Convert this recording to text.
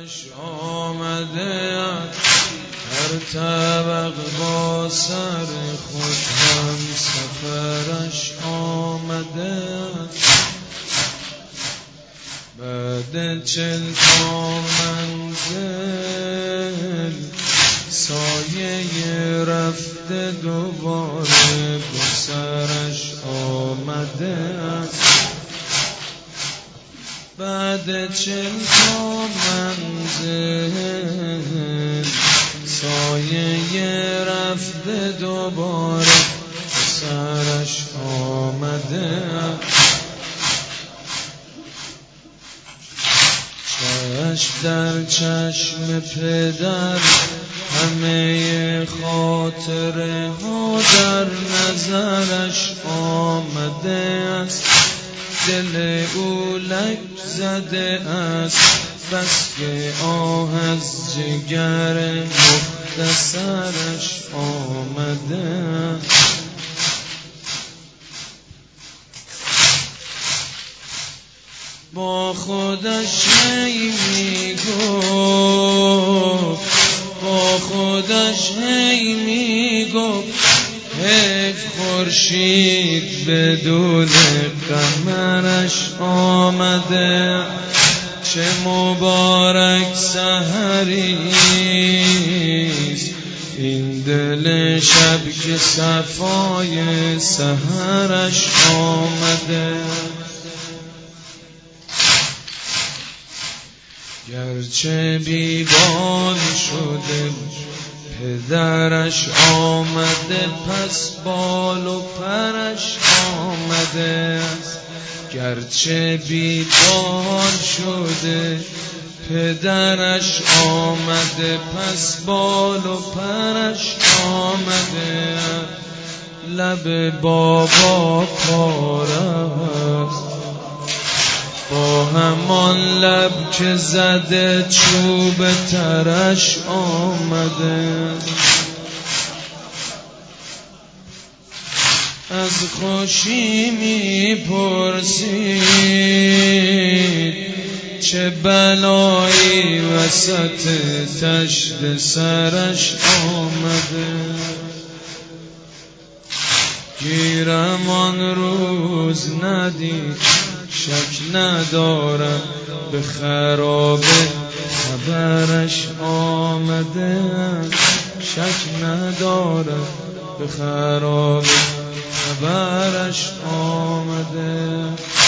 سفرش آمده هر طبق با سر خود هم سفرش آمده بعد 40 تا منزل سایه رفته دوباره با سرش آمده بعد 40 تا منزل سایه رفته دوباره با سرش آمده چشم در چشم پدر همه خاطره ها در نظرش آمده است دل او لک زده است بس که آه از جگر مختصرش آمده است با خودش هی میگفت حیف خورشید بدون قمرش آمده چه مبارک سحریست این دل شب که صفای سحرش آمده گرچه بیبال شده پدرش آمده پس بال و پرش آمده است گرچه بیبال شده پدرش آمده پس بال و پرش آمده لب بابا پاره با همان لب که زده چوب ترش آمده از خوشی میپرسید چه بلایی وسط تشت سرش آمده گیرم آن روز ندید شک ندارم به خرابه خبرش آمده شک ندارم به خرابه خبرش آمده